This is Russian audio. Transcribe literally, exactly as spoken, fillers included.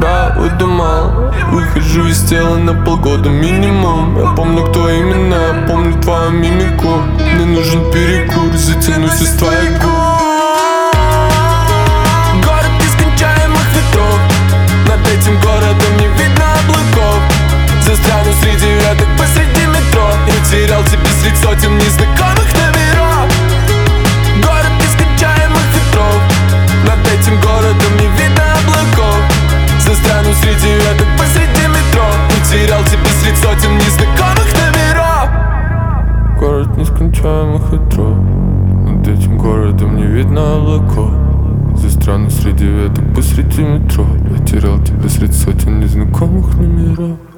тебя удумал. Выхожу из тела на полгода минимум. Я помню, кто именно, я помню твою мимику. Мне нужен перекур, затянусь из твоих губ. Город нескончаемых ветров, над этим городом не видно облаков. Застряну среди веток посреди метро. Я терял тебя среди сотен незнакомых номеров. Город нескончаемых ветров, над этим городом не видно облаков. Застряну среди веток посреди метро. Потерял тебя среди сотен незнакомых номеров. Город нескончаемых ветров, над этим городом не видно облаков. Застряну среди веток посреди метро. Я терял тебя среди сотен незнакомых номеров.